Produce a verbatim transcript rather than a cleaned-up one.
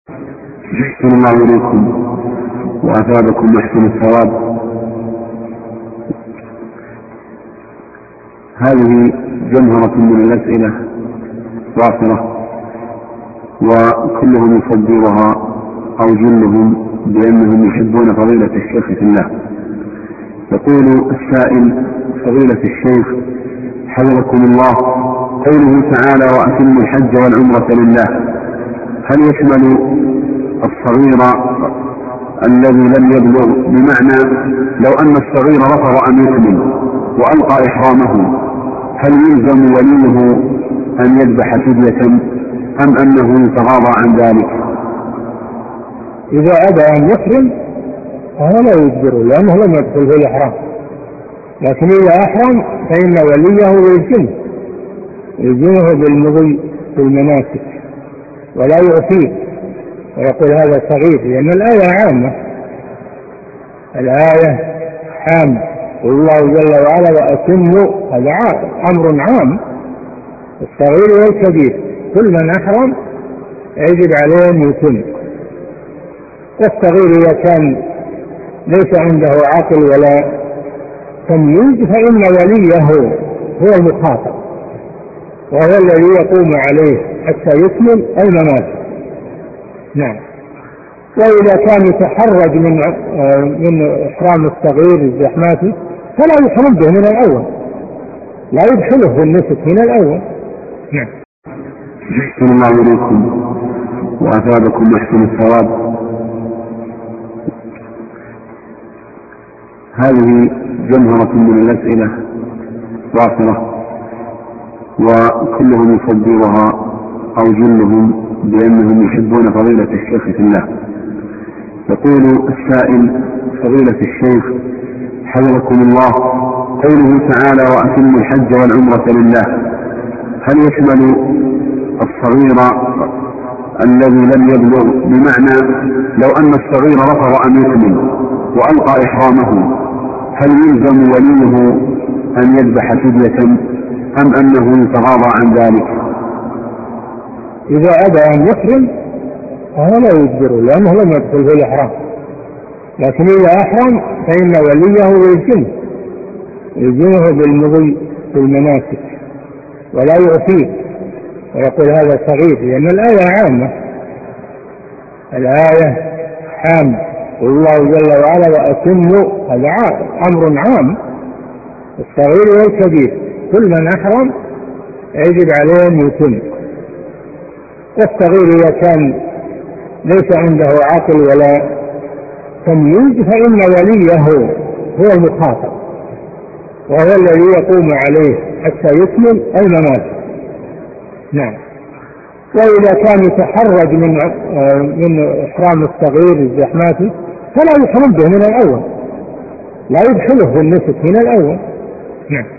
أحسن الله إليكم وأثابكم أحسن الثواب. هذه جمهرة من الأسئلة وافرة، وكلهم يصدرها أو جلهم بأنهم يحبون فضيلة الشيخ في الله. يقول السائل: فضيلة الشيخ حفظكم الله، قوله تعالى: وأتموا الحج والعمرة لله، هل يشمل الصغير الذي لم يبلغ؟ بمعنى لو أن الصغير رفض أن يكمل وألقى إحرامه، هل يلزم وليه أن يذبح فدية أم أنه يتغاضى عن ذلك؟ إذا أبى أن يحرم فهو لا يجبره لأنه لم يدخل في الإحرام، لكن إذا أحرم فإن وليه يلزمه يلزمه بالمضي في المناسك ولا يعفيه ويقول هذا صغير، لأن الآية عامة، الآية عامة، والله جل وعلا وأتموا، هذا أمر عام، الصغير والكبير كل من أحرم يجب عليه أن يتم. والصغير إذا كان ليس عنده عقل ولا تمييز فإن وليه هو المخاطب، وهو الذي يقوم عليه حتى يكمل المناسك. نعم. وإذا كان يتحرج من من إحرام الصغير الزحماتي فلا يحرم به من الأول، لا يدخله في النسك من الأول. نعم. أحسن الله إليكم وأثابكم أحسن الثواب. هذه جمهرة من الأسئلة وافرة، وكلهم يصدرها أو جلهم بأنهم يحبون فضيلة الشيخ في الله. يقول السائل: فضيلة الشيخ حفظكم الله، قوله تعالى: وأتموا الحج والعمرة لله، هل يشمل الصغير الذي لم يبلغ؟ بمعنى لو أن الصغير رفض أن يكمل وألقى إحرامه، هل يلزم وليه أن يذبح فدية أم أنه يتغاضى عن ذلك؟ إذا أبى أن يحرم فهو لا يجبره لأنه لم يدخل في الإحرام، لكن إذا أحرم فإن وليه يلزمه يلزمه بالمضي في المناسك ولا يعفيه ويقول هذا صغير، لأن الآية عامة، الآية عامة، والله جل وعلا وأتموا، هذا أمر عام، الصغير والكبير كل من أحرم يجب عليه أن يتم. والصغير إذا كان ليس عنده عقل ولا تمييز فإن وليه هو المخاطب، وهو الذي يقوم عليه حتى يكمل المناسك. نعم. وإذا كان يتحرج من من إحرام الصغير الزحماتي فلا يحرم به من الأول، لا يدخله في النسك من الأول. نعم.